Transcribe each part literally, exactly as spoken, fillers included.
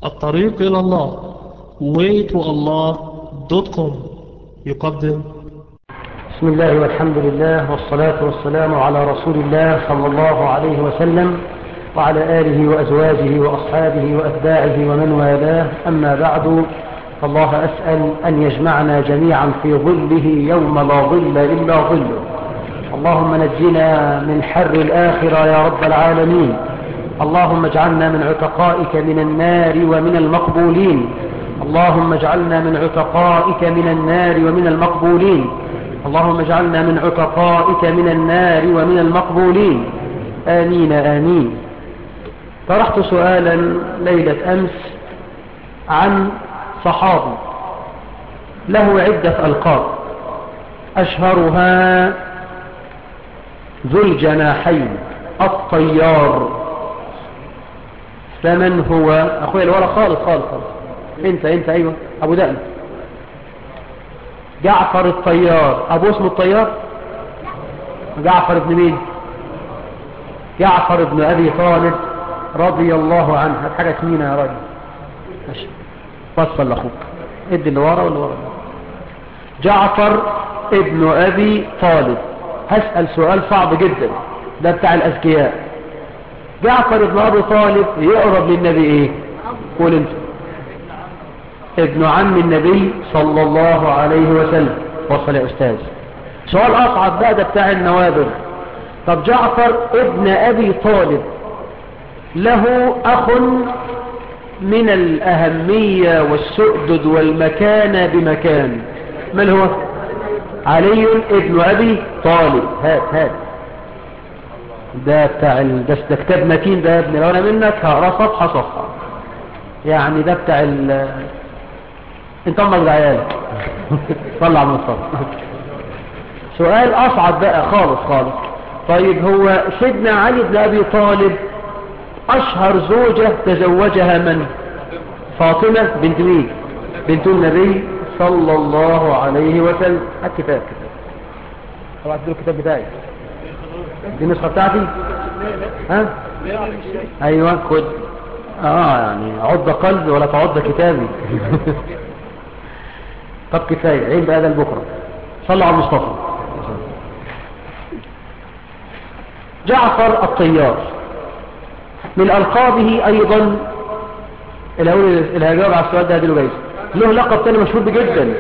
الطريق إلى الله way to allah دوت كوم يقدم. بسم الله والحمد لله والصلاة والسلام على رسول الله صلى الله عليه وسلم وعلى آله وأزواجه وأصحابه وأتباعه ومن والاه. أما بعد، فالله أسأل أن يجمعنا جميعا في ظله يوم لا ظل إلا ظله. اللهم نجنا من حر الآخرة يا رب العالمين. اللهم اجعلنا من عتقائك من النار ومن المقبولين. اللهم اجعلنا من عتقائك من النار ومن المقبولين. اللهم اجعلنا من عتقائك من النار ومن المقبولين. آمين آمين. طرحت سؤالا ليلة أمس عن صحابي له عدة ألقاب، أشهرها ذو الجناحين الطيار. فمن هو؟ أخويا الورق خالص خالص خالص. انت انت ايوه ابو دقن جعفر الطيار. ابو اسمه الطيار؟ جعفر ابن مين؟ جعفر ابن ابي طالب رضي الله عنه. هات حاجه ثمينه يا راجل. ماشي، وصل لاخوك. ادي اللي ورا واللي ورا. جعفر ابن ابي طالب. هسأل سؤال صعب جدا، ده بتاع الاذكياء. جعفر ابن ابي طالب يقرب للنبي ايه؟ قول انت. ابن عم النبي صلى الله عليه وسلم. وصل يا أستاذ. سؤال أصعب بقى، ده بتاع النوادر. طب جعفر ابن أبي طالب له أخ من الأهمية والسؤدد والمكانة بمكان، من هو؟ علي ابن أبي طالب. هات هات ده بتاع ال... ده, ده كتاب متين ده يا ابني، لو أنا منك هقرأ صفحة صفحة. يعني ده بتاع ال... انت امك بعيالك. طلع من الصف. سؤال اصعب بقى خالص خالص. طيب هو سيدنا علي بن ابي طالب اشهر زوجة تزوجها من؟ فاطمة بنت مين؟ بنت النبي صلى الله عليه وسلم. الكتاب كتاب طبعا تديله الكتاب بتاعي. دي النسخة بتاعتي. ها ايوه خد. اه يعني عض قلبي ولا تعض كتابي. طب كفاية، عين بقى ده لبكرة. صلوا على المصطفى. جعفر الطيار من ألقابه أيضا، اللي هيجاوب على السؤال ده هديله جايزة. له لقب تاني مشهور جدا.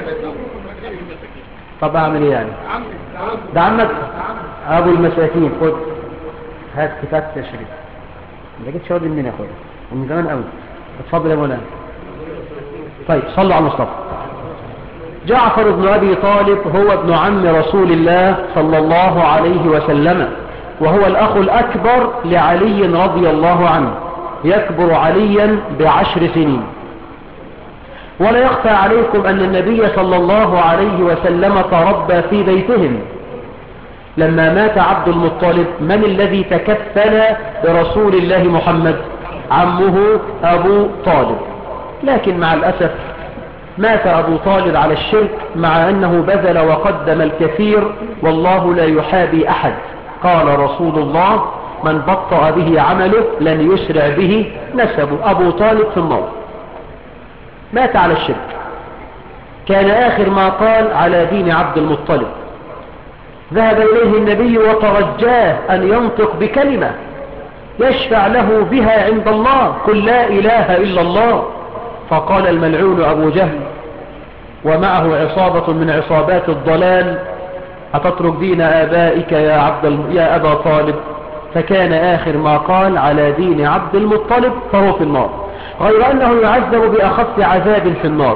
طب أعمل إيه يعني؟ ده عمك أبو المساكين. خد هات كتاب تشريف. ما جيتش أقول منين يا أخويا؟ ومن زمان قوي. اتفضل يا مولانا. طيب صلوا على المصطفى. جعفر بن أبي طالب هو ابن عم رسول الله صلى الله عليه وسلم، وهو الأخ الأكبر لعلي رضي الله عنه. يكبر عليا بعشر سنين. ولا يخفى عليكم أن النبي صلى الله عليه وسلم تربى في بيتهم. لما مات عبد المطلب، من الذي تكفل برسول الله محمد؟ عمه أبو طالب. لكن مع الأسف مات أبو طالب على الشرك، مع أنه بذل وقدم الكثير، والله لا يحابي أحد. قال رسول الله: من بطأ به عمله لن يسرع به نسبه. أبو طالب في النار، مات على الشرك. كان آخر ما قال: على دين عبد المطلب. ذهب إليه النبي وترجاه أن ينطق بكلمة يشفع له بها عند الله: قل لا إله إلا الله. فقال الملعون أبو جهل ومعه عصابة من عصابات الضلال: أتترك دين آبائك يا, عبد يا أبا طالب؟ فكان آخر ما قال: على دين عبد المطلب. فهو في النار، غير أنه يعذب بأخف عذاب في النار.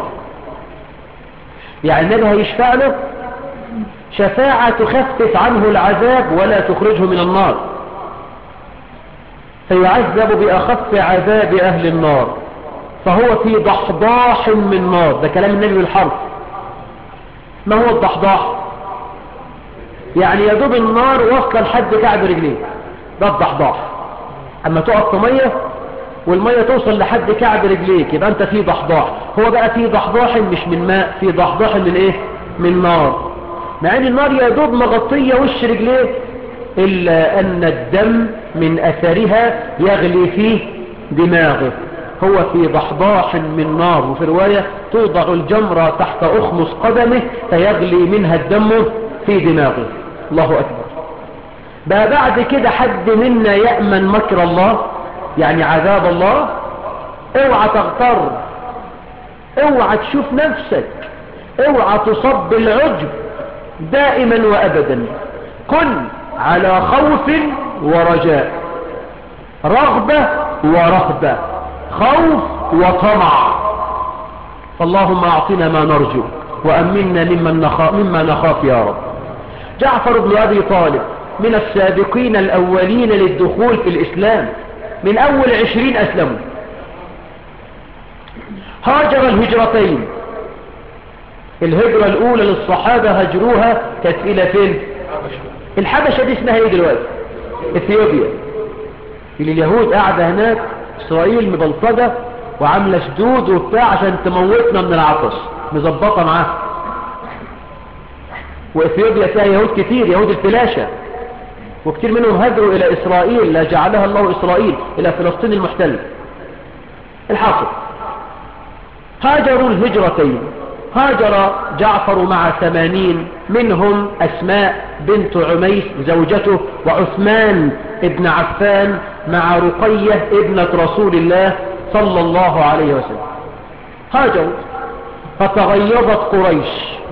يعني النبي هيشفع له شفاعة تخفف عنه العذاب ولا تخرجه من النار، فيعذب بأخف عذاب أهل النار، فهو في ضحضاح من نار. ده كلام النبي بالحرف. ما هو الضحضاح؟ يعني يدوب النار وصل لحد كعب رجليه، ده الضحضاح. اما تقف في ميه والميه توصل لحد كعب رجليك، يبقى انت في ضحضاح. هو بقى في ضحضاح مش من ماء، في ضحضاح من ايه؟ من نار. مع ان النار يدوب مغطيه وش رجليه، الا ان الدم من اثرها يغلي فيه دماغه. هو في ضحضاح من نار، وفي رواية توضع الجمرة تحت أخمص قدمه فيغلي منها الدم في دماغه. الله أكبر. بقى بعد كده حد منا يأمن مكر الله، يعني عذاب الله؟ اوعى تغتر، اوعى تشوف نفسك، اوعى تصب بالعجب دائما وأبدا. كن على خوف ورجاء، رغبة ورهبة، خوف وطمع. اللهم أعطنا ما نرجو وأمنا ممن نخاف مما نخاف يا رب. جعفر بن أبي طالب من السابقين الأولين للدخول في الإسلام، من أول عشرين أسلموا. هاجر الهجرتين. الهجرة الأولى للصحابة هجروها كانت إلى فين؟ الحبشة. دي اسمها ايه دلوقتي؟ اثيوبيا. اللي اليهود قاعدة هناك، إسرائيل مبلطجة وعاملة شدود وبتاع عشان تموتنا من العطش، مظبطة معاه. وإثيوبيا فيها يهود كتير، يهود الفلاشة، وكتير منهم هاجروا إلى إسرائيل، لا جعلها الله إسرائيل، إلى فلسطين المحتلة. الحاصل هاجروا الهجرتين. هاجر جعفر مع ثمانين، منهم أسماء بنت عميس زوجته، وعثمان ابن عفان مع رقية ابنة رسول الله صلى الله عليه وسلم. هاجروا فتغيظت قريش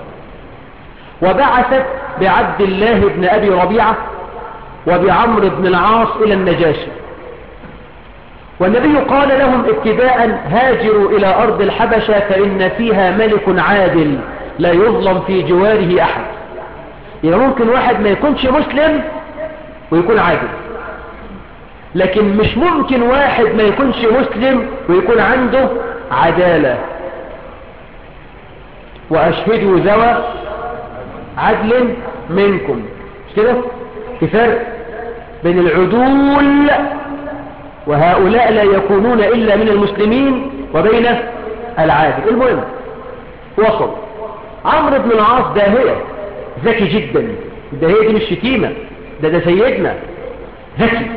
وبعثت بعبد الله بن أبي ربيعة وبعمر بن العاص إلى النجاشي، والنبي قال لهم ابتداء: هاجروا إلى أرض الحبشة فإن فيها ملك عادل لا يظلم في جواره أحد. يعني ممكن واحد ما يكونش مسلم ويكون عادل، لكن مش ممكن واحد ما يكونش مسلم ويكون عنده عدالة. وأشهدوا ذوى عدل منكم. مش كده؟ في فرق بين العدول، وهؤلاء لا يكونون إلا من المسلمين، وبين العادل. المهم وصل عمرو بن العاص داهية، ذكي جدا. الداهية دي مش شتيمة، ده ده سيدنا ذكي.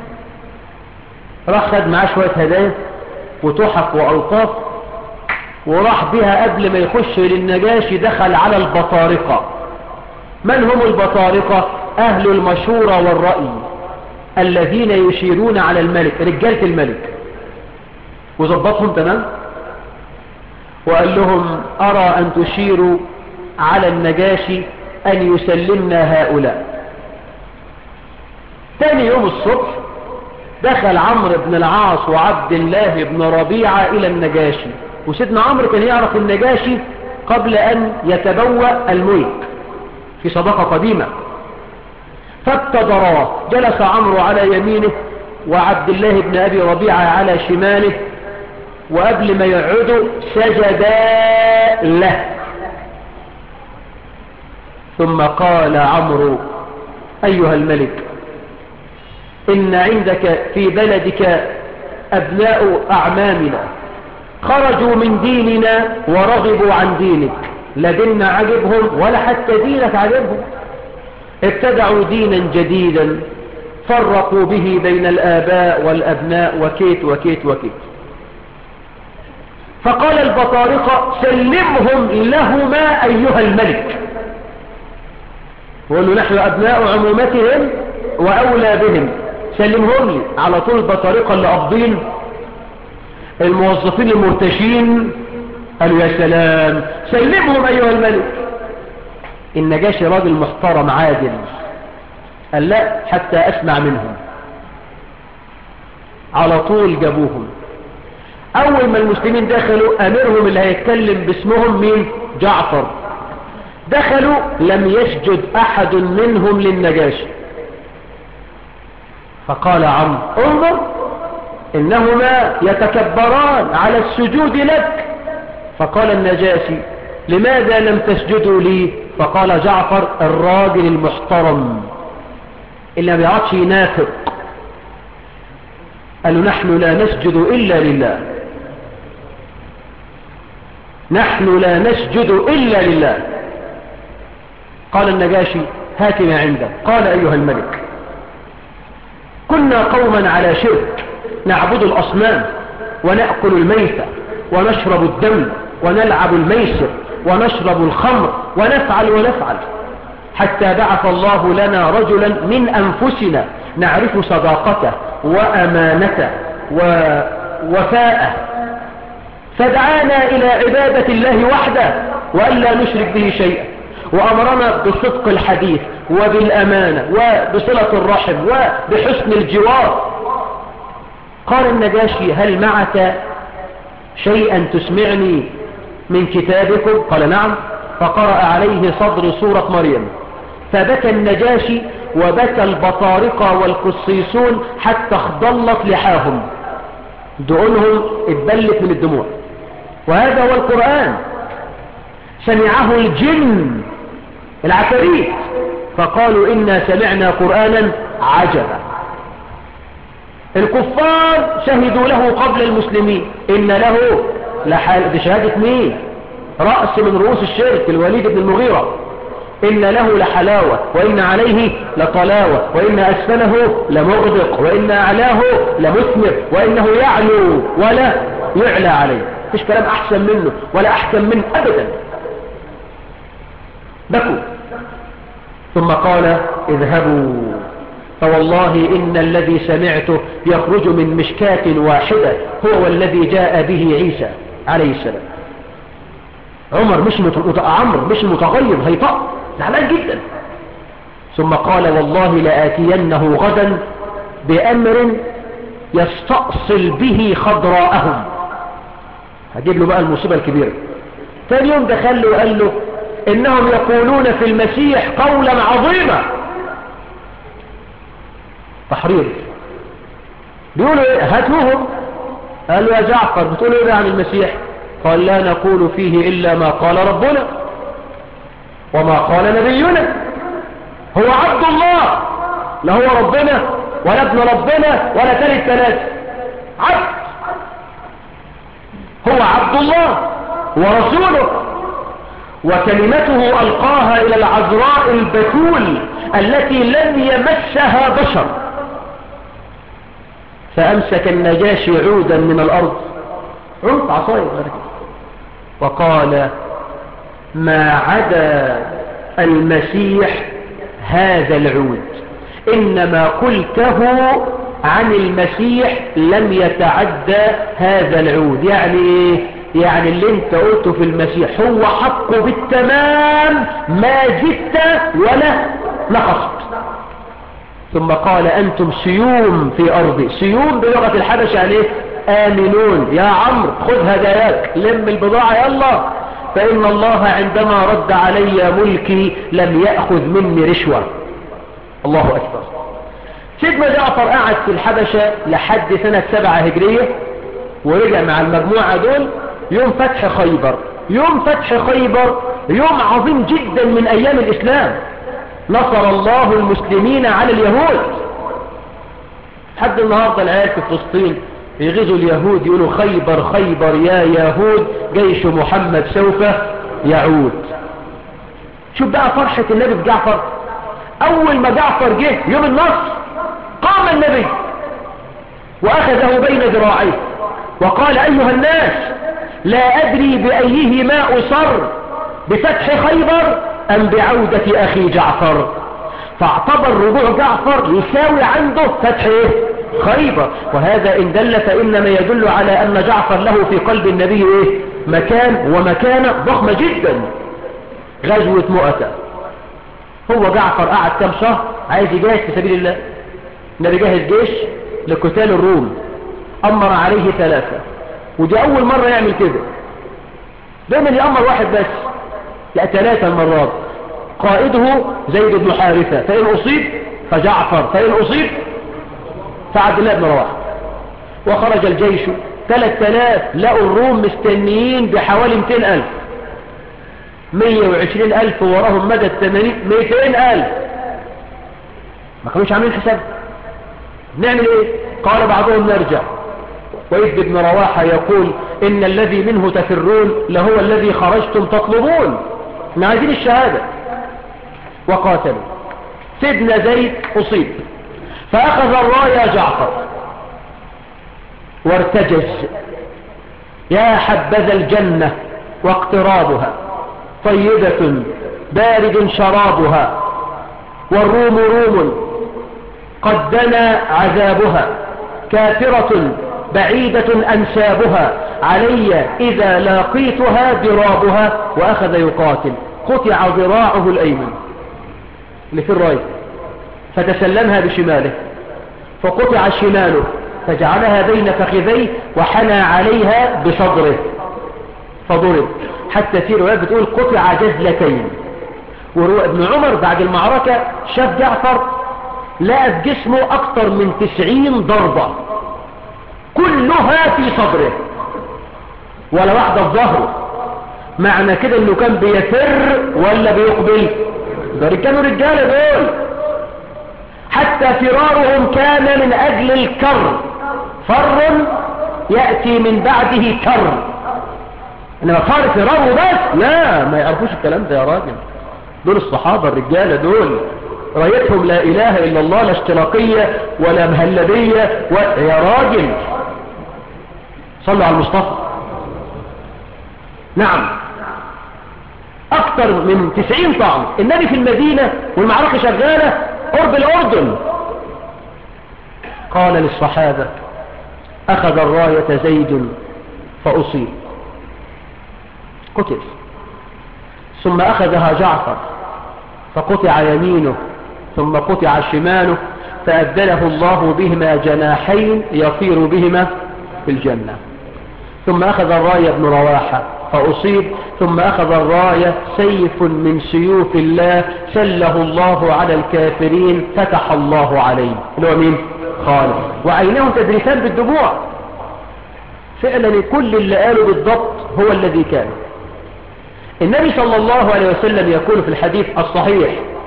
راح خد معاه شوية هدايا وتحف وألطاف، وراح بها قبل ما يخش للنجاشي دخل على البطارقة. من هم البطارقة؟ أهل المشورة والرأي، الذين يشيرون على الملك، رجالة الملك، وظبطهم تمام. وقال لهم: أرى أن تشيروا على النجاشي أن يسلمنا هؤلاء. تاني يوم الصبح دخل عمرو بن العاص وعبد الله بن ربيعة إلى النجاشي، وسيدنا عمرو كان يعرف النجاشي قبل أن يتبوأ الملك في صداقة قديمة. فابتدراه، جلس عمرو على يمينه وعبد الله بن أبي ربيعة على شماله، وقبل ما يقعدوا سجدا له. ثم قال عمرو: أيها الملك، إن عندك في بلدك أبناء أعمامنا خرجوا من ديننا ورغبوا عن دينك، لا ديننا عجبهم ولا حتى دينك عجبهم، ابتدعوا دينا جديدا فرقوا به بين الآباء والأبناء وكيت وكيت وكيت. فقال البطارقة: سلمهم لهما أيها الملك. وقالوا: نحن أبناء عمومتهم وأولى بهم، سلمهم لي. على طول البطارقة اللي قابضين الموظفين المرتشين قالوا: يا سلام، سلمهم أيها الملك. النجاشي راجل محترم عادل، قال: لا، حتى أسمع منهم. على طول جابوهم. أول ما المسلمين دخلوا، أميرهم اللي هيتكلم باسمهم مين؟ جعفر. دخلوا لم يسجد أحد منهم للنجاشي. فقال عمرو: انظر، إنهما يتكبران على السجود لك. فقال النجاشي: لماذا لم تسجدوا لي؟ فقال جعفر: الراجل المحترم اللي ما بيعطش ينافق، قالوا: نحن لا نسجد إلا لله، نحن لا نسجد إلا لله. قال النجاشي: هات ما عندك. قال: أيها الملك، كنا قوما على شرك نعبد الأصنام، ونأكل الميتة ونشرب الدم ونلعب الميسر ونشرب الخمر ونفعل ونفعل، حتى بعث الله لنا رجلا من أنفسنا نعرف صداقته وأمانته ووفاءه، فدعانا إلى عبادة الله وحده وألا نشرك به شيئا، وأمرنا بصدق الحديث وبالأمانة وبصلة الرحم وبحسن الجوار. قال النجاشي: هل معك شيئا تسمعني من كتابكم؟ قال: نعم. فقرأ عليه صدر سورة مريم، فبكى النجاشي وبكى البطارقة والقسيسون حتى اخضلت لحاهم، دقونهم اتبلت من الدموع. وهذا هو القرآن، سمعه الجن العفاريت فقالوا إنا سمعنا قرآنا عجبا. الكفار شهدوا له قبل المسلمين إن له لحال، بشهادة مين؟ رأس من رؤوس الشرك الوليد بن المغيرة، إن له لحلاوة وإن عليه لطلاوة وإن أسفله لمغدق وإن أعلاه لمثمر وإنه يعلو ولا يعلى عليه. مفيش كلام أحسن منه ولا أحسن منه أبدا. بكوا ثم قال: اذهبوا فوالله إن الذي سمعته يخرج من مشكاة واحدة هو الذي جاء به عيسى عليه السلام. عمر مش مت... عمرو مش متغيظ، هيطق زعلان جدا. ثم قال: والله لآتينه غدا بأمر يستأصل به خضراءهم. هجيب له بقى المصيبة الكبيرة. ثاني يوم دخل له وقال له: إنهم يقولون في المسيح قولا عظيما. تحريض. بيقولوا ايه؟ هاتوهم. قال له: يا جعفر بتقولوا ايه عن المسيح؟ قال: لا نقول فيه إلا ما قال ربنا وما قال نبينا، هو عبد الله، لا هو ربنا ولا ابن ربنا ولا ثالث ثلاثة، عبد، هو عبد الله ورسوله، وكلمته ألقاها إلى العذراء البتول التي لم يمسها بشر. فأمسك النجاشي عودا من الأرض، عود عصاية، وقال: ما عدا المسيح هذا العود، إنما قلته عن المسيح لم يتعدى هذا العود. يعني ايه؟ يعني اللي انت قلته في المسيح هو حقه بالتمام، ما زدت ولا نقصت. ثم قال: أنتم سيوم في أرضي. سيوم بلغة الحبش يعني ايه؟ آمنون. يا عمرو خذ هداياك، لم البضاعة يلا، فإن الله عندما رد علي ملكي لم يأخذ مني رشوة. الله أكبر. سيدنا جعفر قعد في الحبشة لحد سنة سبعة هجرية، ورجع مع المجموعة دول يوم فتح خيبر. يوم فتح خيبر يوم عظيم جدا من أيام الإسلام، نصر الله المسلمين على اليهود. حد النهاردة العيال في فلسطين يغزوا اليهود يقولوا: خيبر خيبر يا يهود، جيش محمد سوف يعود. شوف بقى فرحة النبي بجعفر. أول ما جعفر جه يوم النصر قام النبي وأخذه بين ذراعيه وقال: أيها الناس، لا أدري بأيهما أصر، بفتح خيبر أم بعودة أخي جعفر. فاعتبر رجوع جعفر يساوي عنده فتح خيبر، وهذا إن دل فإنما يدل على أن جعفر له في قلب النبي إيه؟ مكان ومكانة ضخمة جدا. غزوة مؤتة، هو جعفر قعد كم شهر عايز يجاهد في سبيل الله. النبي جاهز جيش لقتال الروم، أمر عليه ثلاثة، ودي أول مرة يعمل كده. دايما يأمر واحد بس، لا ثلاثة المرات. قائده زيد بن حارثة، فإن أصيب فجعفر، فإن أصيب فعبد الله بن رواحة. وخرج الجيش ثلاثة آلاف، لقوا الروم مستنيين بحوالي مئتين ألف، مئة وعشرين ألف وراهم مدى الثمانين، مئتين ألف. ما كانوش عاملين حساب. نعمل ايه؟ قال بعضهم: نرجع. وإذ بن رواحة يقول: إن الذي منه تفرون لهو الذي خرجتم تطلبون. ما عايزين الشهادة. وقاتلوا. سيدنا زيد أصيب، فأخذ الراية جعفر وارتجز يا حبذا الجنة واقترابها، طيبة بارد شرابها، والروم روم قد دنا عذابها، كافرة بعيدة أنسابها، علي إذا لاقيتها ضرابها. وأخذ يقاتل، قطع ذراعه الأيمن اللي في الراية فتسلمها بشماله، فقطع شماله فجعلها بين فخذيه وحنى عليها بصدره فضرب، حتى في رواية بتقول قطع جزلتين. وابن عمر بعد المعركة شاف جعفر لقى في جسمه أكثر من تسعين ضربة كلها في صدره ولا واحدة في ظهره. معنى كده انه كان بيفر ولا بيقبل؟ ده كانوا رجالة دول، حتى فرارهم كان من اجل الكر، فر يأتي من بعده كر، انما فار فراره بس لا، ما يعرفوش الكلام ده يا راجل. دول الصحابة الرجالة دول رايتهم لا اله الا الله، لا اشتراكية ولا مهلبية و... يا راجل صلوا على المصطفى. نعم، اكثر من تسعين طعن. النبي في المدينة والمعركة شغالة قرب الاردن، قال للصحابة اخذ الراية زيد فاصيب قتل، ثم اخذها جعفر فقطع يمينه ثم قطع شماله، فأبدله الله بهما جناحين يطير بهما في الجنة. ثم أخذ الراية ابن رواحة فأصيب، ثم أخذ الراية سيف من سيوف الله سله الله على الكافرين فتح الله عليه، اللي هو مين؟ خالد، وعينه تدرسان بالدموع. فعلا كل اللي قاله بالضبط هو الذي كان. النبي صلى الله عليه وسلم يقول في الحديث الصحيح: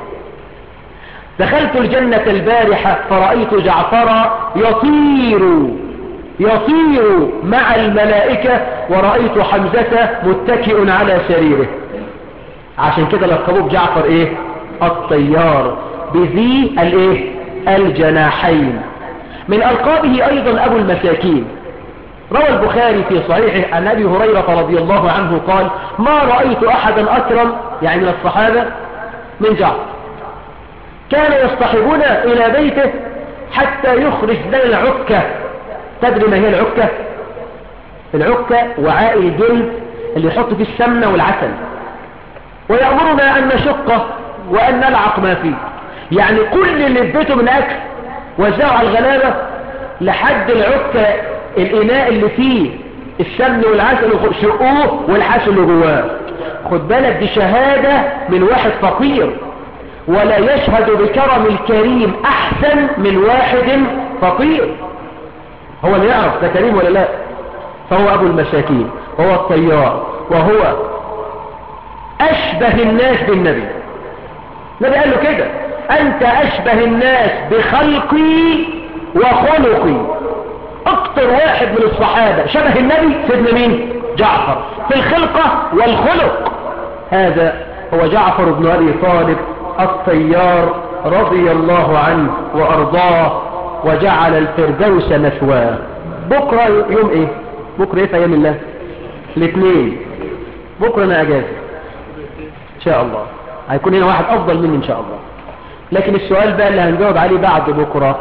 دخلت الجنة البارحة فرأيت جعفر يطير يطير مع الملائكة، ورأيت حمزة متكئ على سريره. عشان كده لقبوه بجعفر ايه؟ الطيار، بذي الايه؟ الجناحين. من ألقابه أيضا أبو المساكين. روى البخاري في صحيحه عن أبي هريرة رضي الله عنه قال: ما رأيت أحدا أكرم يعني من الصحابة من جعفر، كان يصطحبنا إلى بيته حتى يخرج لنا العكة. تدري ما هي العكة؟ العكة وعاء الجلد اللي يحط فيه السمنة والعسل، ويأمرنا أن نشقه وأن نلعق ما فيه، يعني كل اللي في بيته من أكل وزعه على الغلابة لحد العكة، الإناء اللي فيه السمن والعسل شقوه والحسل اللي جواه. خد بالك دي شهادة من واحد فقير، ولا يشهد بكرم الكريم أحسن من واحد فقير. هو اللي يعرف ده كريم ولا لا. فهو أبو المساكين، هو الطيار، وهو أشبه الناس بالنبي. النبي قال له كده: أنت أشبه الناس بخلقي وخلقي. أكتر واحد من الصحابة شبه النبي سيدنا مين؟ جعفر، في الخلقة والخلق. هذا هو جعفر بن أبي طالب الطيار رضي الله عنه وأرضاه، وجعل الفردوس مثواه. بكرة يوم ايه؟ بكرة ايه في ايام الله؟ الاثنين. بكرة انا اجازة ان شاء الله، هيكون هنا واحد افضل مني ان شاء الله. لكن السؤال بقى اللي هنجاوب عليه بعد بكرة: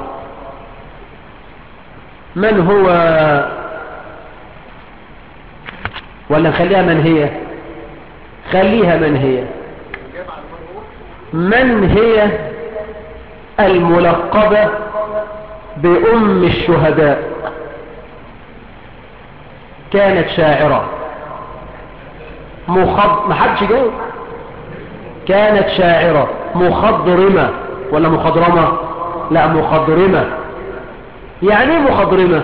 من هو، ولا نخليها من هي؟ خليها من هي. من هي الملقبة بأم الشهداء؟ كانت شاعرة مخض... ما حدش جاوب. كانت شاعرة مخضرمة ولا مخضرمة؟ لا، مخضرمة. يعني ايه مخضرمة؟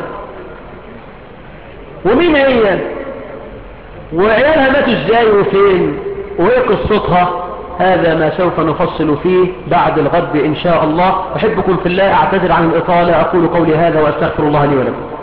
ومين هي؟ وعيالها ماتوا ازاي وفين؟ وايه قصتها؟ هذا ما سوف نفصل فيه بعد الغد إن شاء الله. أحبكم في الله، أعتذر عن الإطالة، أقول قولي هذا وأستغفر الله لي ولكم.